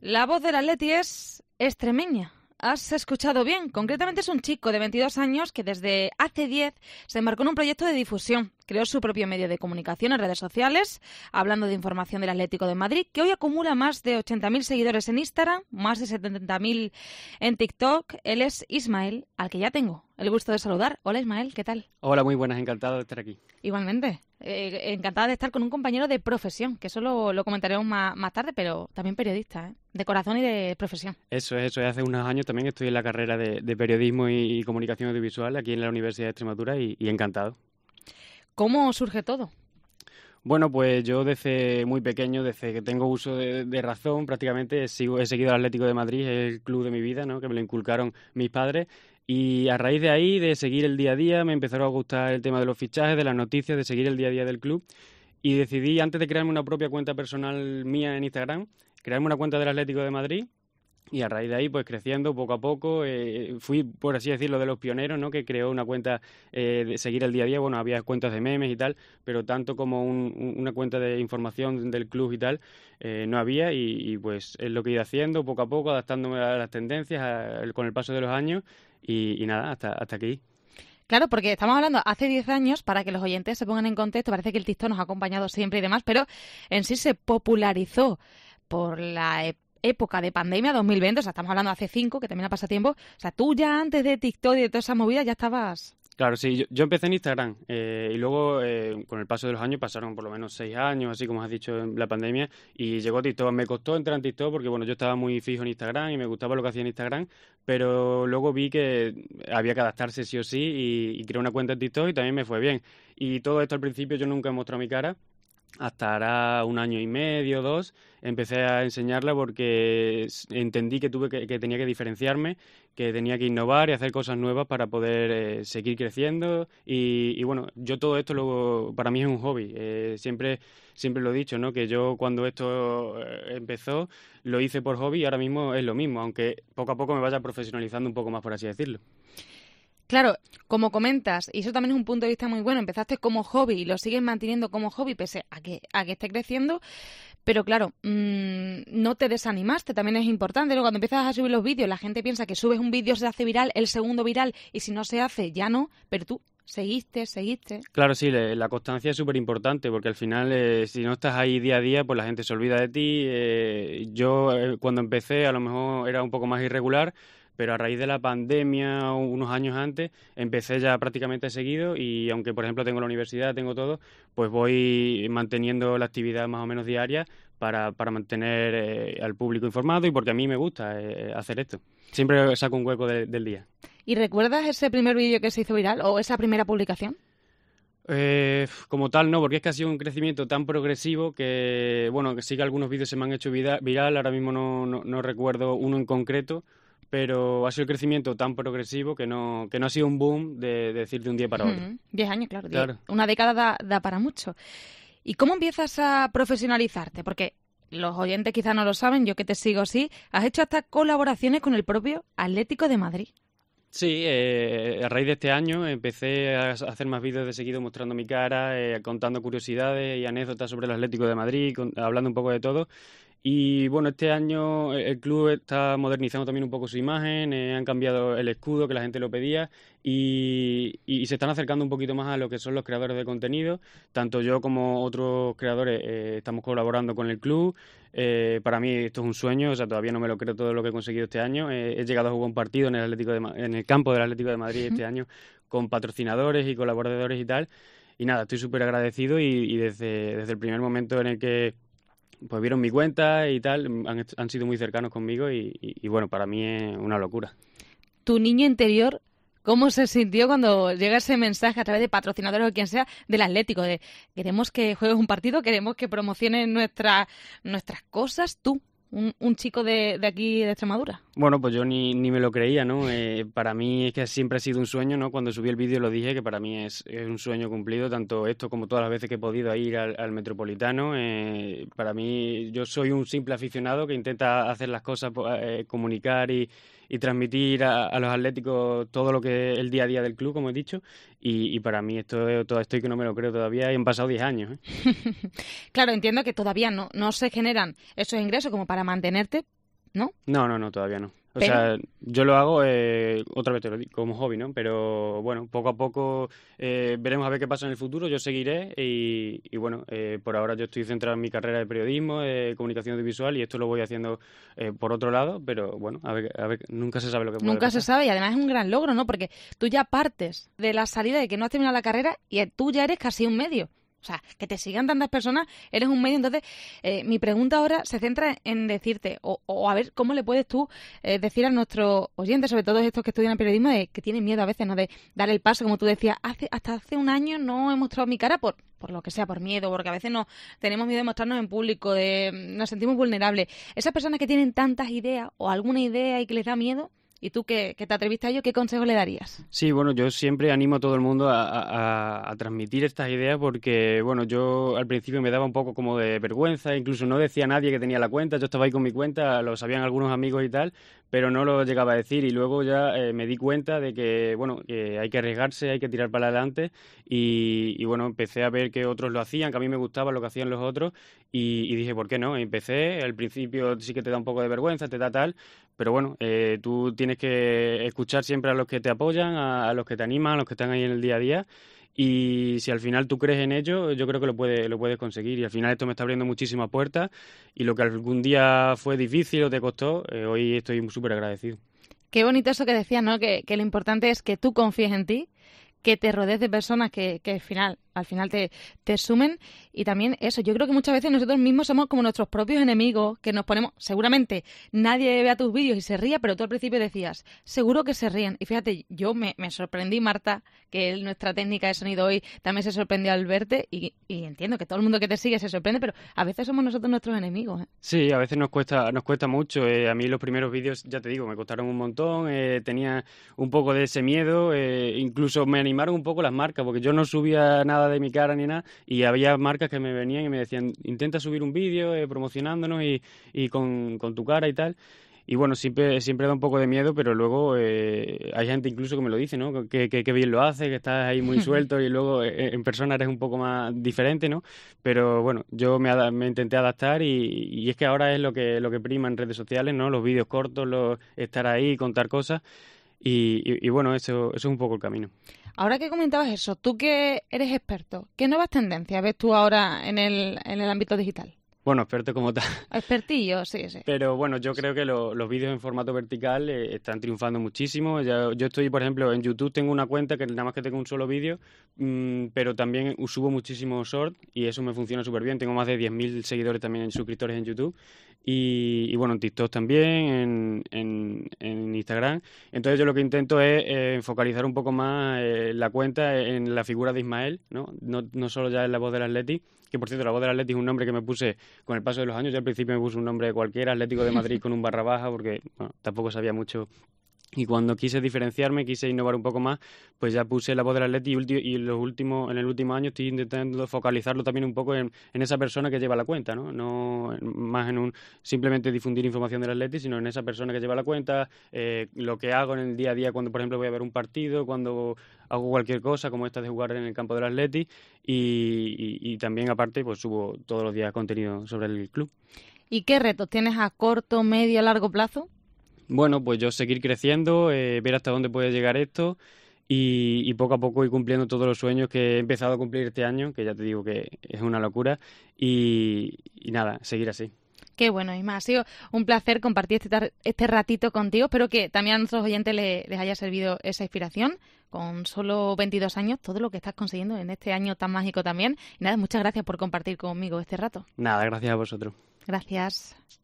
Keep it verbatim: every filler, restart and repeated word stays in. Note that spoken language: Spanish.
La voz del Atleti es extremeña. Has escuchado bien. Concretamente es un chico de veintidós años que desde hace diez se embarcó en un proyecto de difusión. Creó su propio medio de comunicación en redes sociales, hablando de información del Atlético de Madrid, que hoy acumula más de ochenta mil seguidores en Instagram, más de setenta mil en TikTok. Él es Ismael, al que ya tengo el gusto de saludar. Hola Ismael, ¿qué tal? Hola, muy buenas, encantado de estar aquí. Igualmente, eh, encantada de estar con un compañero de profesión, que eso lo, lo comentaremos más, más tarde, pero también periodista, ¿eh? De corazón y de profesión. Eso es, eso es. Hace unos años también estoy en la carrera de, de periodismo y, y comunicación audiovisual aquí en la Universidad de Extremadura y, y encantado. ¿Cómo surge todo? Bueno, pues yo desde muy pequeño, desde que tengo uso de, de razón, prácticamente sigo, he seguido al Atlético de Madrid, es el club de mi vida, ¿no? Que me lo inculcaron mis padres. Y a raíz de ahí, de seguir el día a día, me empezaron a gustar el tema de los fichajes, de las noticias, de seguir el día a día del club. Y decidí, antes de crearme una propia cuenta personal mía en Instagram, crearme una cuenta del Atlético de Madrid. Y a raíz de ahí, pues creciendo poco a poco, eh, fui, por así decirlo, de los pioneros, ¿no? Que creó una cuenta eh, de seguir el día a día. Bueno, había cuentas de memes y tal, pero tanto como un, una cuenta de información del club y tal, eh, no había. Y, y pues es lo que he ido haciendo poco a poco, adaptándome a las tendencias a, a, con el paso de los años. Y, y nada, hasta, hasta aquí. Claro, porque estamos hablando hace diez años, para que los oyentes se pongan en contexto, parece que el TikTok nos ha acompañado siempre y demás, pero en sí se popularizó por la época época de pandemia dos mil veinte, o sea, estamos hablando de hace cinco, que también ha pasado tiempo. O sea, tú ya antes de TikTok y de toda esa movida ya estabas... Claro, sí, yo, yo empecé en Instagram eh, y luego eh, con el paso de los años pasaron por lo menos seis años, así como has dicho, en la pandemia, y llegó TikTok. Me costó entrar en TikTok porque, bueno, yo estaba muy fijo en Instagram y me gustaba lo que hacía en Instagram, pero luego vi que había que adaptarse sí o sí y, y creé una cuenta en TikTok y también me fue bien. Y todo esto al principio yo nunca he mostrado mi cara. Hasta hará un año y medio, dos, empecé a enseñarla porque entendí que tuve que, que tenía que diferenciarme, que tenía que innovar y hacer cosas nuevas para poder eh, seguir creciendo y, y bueno, yo todo esto luego para mí es un hobby. Eh, siempre siempre lo he dicho, ¿no? Que yo cuando esto eh, empezó lo hice por hobby y ahora mismo es lo mismo, aunque poco a poco me vaya profesionalizando un poco más, por así decirlo. Claro, como comentas, y eso también es un punto de vista muy bueno, empezaste como hobby y lo sigues manteniendo como hobby pese a que, a que esté creciendo, pero claro, mmm, no te desanimaste, también es importante, ¿no? Cuando empiezas a subir los vídeos, la gente piensa que subes un vídeo, se hace viral, el segundo viral, y si no se hace, ya no, pero tú seguiste, seguiste. Claro, sí, la constancia es súper importante porque al final, eh, si no estás ahí día a día, pues la gente se olvida de ti. Eh, yo eh, cuando empecé a lo mejor era un poco más irregular, pero a raíz de la pandemia, unos años antes, empecé ya prácticamente seguido y aunque, por ejemplo, tengo la universidad, tengo todo, pues voy manteniendo la actividad más o menos diaria para, para mantener eh, al público informado y porque a mí me gusta eh, hacer esto. Siempre saco un hueco de, del día. ¿Y recuerdas ese primer vídeo que se hizo viral o esa primera publicación? Eh, como tal no, porque es que ha sido un crecimiento tan progresivo que, bueno, que sí que algunos vídeos se me han hecho vida, viral, ahora mismo no, no, no recuerdo uno en concreto, pero ha sido el crecimiento tan progresivo que no que no ha sido un boom de, de decir de un día para otro. Uh-huh. Diez años, claro. claro. Diez. Una década da, da para mucho. ¿Y cómo empiezas a profesionalizarte? Porque los oyentes quizás no lo saben, yo que te sigo sí, has hecho hasta colaboraciones con el propio Atlético de Madrid. Sí, eh, a raíz de este año empecé a hacer más vídeos de seguido mostrando mi cara, eh, contando curiosidades y anécdotas sobre el Atlético de Madrid, con, hablando un poco de todo. Y bueno, este año el club está modernizando también un poco su imagen, eh, han cambiado el escudo que la gente lo pedía y, y se están acercando un poquito más a lo que son los creadores de contenido. Tanto yo como otros creadores eh, estamos colaborando con el club. Eh, para mí esto es un sueño, o sea, todavía no me lo creo todo lo que he conseguido este año. Eh, he llegado a jugar un partido en el Atlético de, en el campo del Atlético de Madrid este año con patrocinadores y colaboradores y tal. Y nada, estoy súper agradecido y, y desde, desde el primer momento en el que pues vieron mi cuenta y tal, han, han sido muy cercanos conmigo y, y, y bueno, para mí es una locura. Tu niño interior, ¿cómo se sintió cuando llega ese mensaje a través de patrocinadores o quien sea del Atlético? De queremos que juegues un partido, queremos que promociones nuestra, nuestras cosas, tú, un, un chico de, de aquí de Extremadura. Bueno, pues yo ni, ni me lo creía, ¿no? Eh, para mí es que siempre ha sido un sueño, ¿no? Cuando subí el vídeo lo dije, que para mí es, es un sueño cumplido, tanto esto como todas las veces que he podido ir al, al Metropolitano. Eh, para mí, yo soy un simple aficionado que intenta hacer las cosas, eh, comunicar y, y transmitir a, a los atléticos todo lo que es el día a día del club, como he dicho, y, y para mí esto, todo esto y que no me lo creo todavía y han pasado diez años, ¿eh? Claro, entiendo que todavía no, no se generan esos ingresos como para mantenerte, ¿no? No, no, no, todavía no. O Pero... sea, yo lo hago, eh, otra vez te lo digo, como hobby, ¿no? Pero bueno, poco a poco eh, veremos a ver qué pasa en el futuro, yo seguiré y, y bueno, eh, por ahora yo estoy centrado en mi carrera de periodismo, de comunicación audiovisual y esto lo voy haciendo eh, por otro lado, pero bueno, a ver, a ver, nunca se sabe lo que puede Nunca pasar. se sabe y además es un gran logro, ¿no? Porque tú ya partes de la salida de que no has terminado la carrera y tú ya eres casi un medio. O sea, que te sigan tantas personas, eres un medio. Entonces, eh, mi pregunta ahora se centra en decirte, o, o a ver, ¿cómo le puedes tú eh, decir a nuestros oyentes, sobre todo estos que estudian periodismo, de que tienen miedo a veces, ¿no? De dar el paso, como tú decías, hace hasta hace un año no he mostrado mi cara por, por lo que sea, por miedo, porque a veces no tenemos miedo de mostrarnos en público, de nos sentimos vulnerables. Esas personas que tienen tantas ideas o alguna idea y que les da miedo, ¿y tú que, que te atreviste a ello, qué consejo le darías? Sí, bueno, yo siempre animo a todo el mundo a, a, a transmitir estas ideas porque, bueno, yo al principio me daba un poco como de vergüenza, incluso no decía a nadie que tenía la cuenta, yo estaba ahí con mi cuenta, lo sabían algunos amigos y tal, pero no lo llegaba a decir y luego ya eh, me di cuenta de que, bueno, que hay que arriesgarse, hay que tirar para adelante y, y, bueno, empecé a ver que otros lo hacían, que a mí me gustaba lo que hacían los otros y, y dije, ¿por qué no? Empecé, al principio sí que te da un poco de vergüenza, te da tal, pero bueno, eh, tú tienes que escuchar siempre a los que te apoyan, a, a los que te animan, a los que están ahí en el día a día y si al final tú crees en ello, yo creo que lo puedes, lo puedes conseguir y al final esto me está abriendo muchísimas puertas y lo que algún día fue difícil o te costó, eh, hoy estoy súper agradecido. Qué bonito eso que decías, ¿no? Que, que lo importante es que tú confíes en ti, que te rodees de personas que, que al final, al final te, te sumen y también eso, yo creo que muchas veces nosotros mismos somos como nuestros propios enemigos, que nos ponemos, seguramente nadie vea tus vídeos y se ría, pero tú al principio decías, seguro que se ríen. Y fíjate, yo me, me sorprendí, Marta, que nuestra técnica de sonido hoy también se sorprendió al verte y, y entiendo que todo el mundo que te sigue se sorprende, pero a veces somos nosotros nuestros enemigos, ¿eh? Sí, a veces nos cuesta, nos cuesta mucho. Eh, a mí los primeros vídeos, ya te digo, me costaron un montón, eh, tenía un poco de ese miedo, eh, incluso me animaron un poco las marcas, porque yo no subía nada de mi cara ni nada, y había marcas que me venían y me decían, intenta subir un vídeo eh, promocionándonos y, y con, con tu cara y tal. Y bueno, siempre, siempre da un poco de miedo, pero luego eh, hay gente incluso que me lo dice, ¿no? Que, que, que bien lo hace, que estás ahí muy suelto y luego eh, en persona eres un poco más diferente, ¿no? Pero bueno, yo me, ad- me intenté adaptar y, y es que ahora es lo que, lo que prima en redes sociales, ¿no? Los vídeos cortos, los, estar ahí, contar cosas y, y, y bueno, eso, eso es un poco el camino. Ahora que comentabas eso, tú que eres experto, ¿qué nuevas tendencias ves tú ahora en el, en el ámbito digital? Bueno, experto como tal. Expertillo, sí, sí. Pero bueno, yo creo que lo- los vídeos en formato vertical eh, están triunfando muchísimo. Ya- yo estoy, por ejemplo, en YouTube tengo una cuenta que nada más que tengo un solo vídeo, mm, pero también subo muchísimos short y eso me funciona súper bien. Tengo más de diez mil seguidores también, suscriptores en YouTube. Y, y bueno, en TikTok también, en, en, en Instagram. Entonces yo lo que intento es eh, focalizar un poco más eh, la cuenta en la figura de Ismael, ¿no? No, no solo ya en la voz del Atleti, que por cierto, la voz del Atleti es un nombre que me puse con el paso de los años. Yo al principio me puse un nombre cualquiera, Atlético de Madrid con un barra baja, porque bueno, tampoco sabía mucho. Y cuando quise diferenciarme, quise innovar un poco más, pues ya puse la voz del Atleti y, ulti- y los últimos, en el último año estoy intentando focalizarlo también un poco en, en esa persona que lleva la cuenta, ¿no? No en- más en un simplemente difundir información del Atleti, sino en esa persona que lleva la cuenta, eh, lo que hago en el día a día cuando, por ejemplo, voy a ver un partido, cuando hago cualquier cosa, como esta de jugar en el campo del Atleti, y, y, y también aparte pues subo todos los días contenido sobre el club. ¿Y qué retos tienes a corto, medio, largo plazo? Bueno, pues yo seguir creciendo, eh, ver hasta dónde puede llegar esto y, y poco a poco ir cumpliendo todos los sueños que he empezado a cumplir este año, que ya te digo que es una locura, y, y nada, seguir así. Qué bueno, Isma. Ha sido un placer compartir este, tar- este ratito contigo. Espero que también a nuestros oyentes le- les haya servido esa inspiración. Con solo veintidós años, todo lo que estás consiguiendo en este año tan mágico también. Y nada, muchas gracias por compartir conmigo este rato. Nada, gracias a vosotros. Gracias.